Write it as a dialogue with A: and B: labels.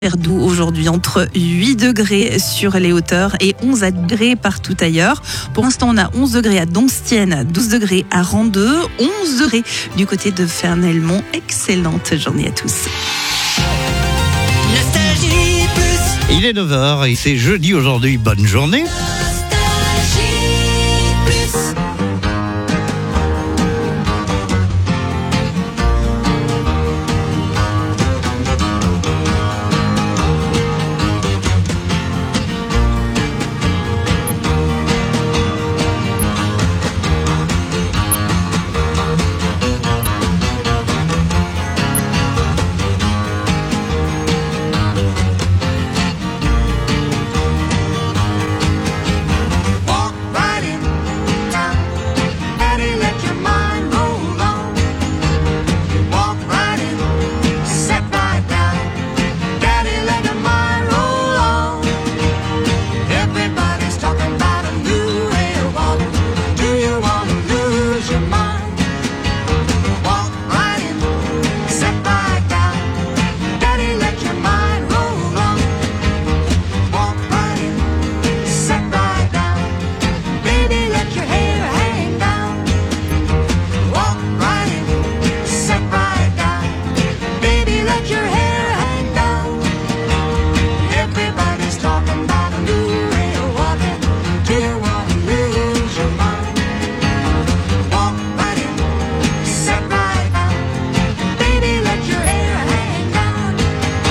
A: Doux aujourd'hui, entre 8 degrés sur les hauteurs et 11 degrés partout ailleurs. Pour l'instant, on a 11 degrés à Donstienne, 12 degrés à Randeux, 11 degrés du côté de Fernelmont. Excellente journée à tous.
B: Il est 9h et c'est jeudi aujourd'hui. Bonne journée.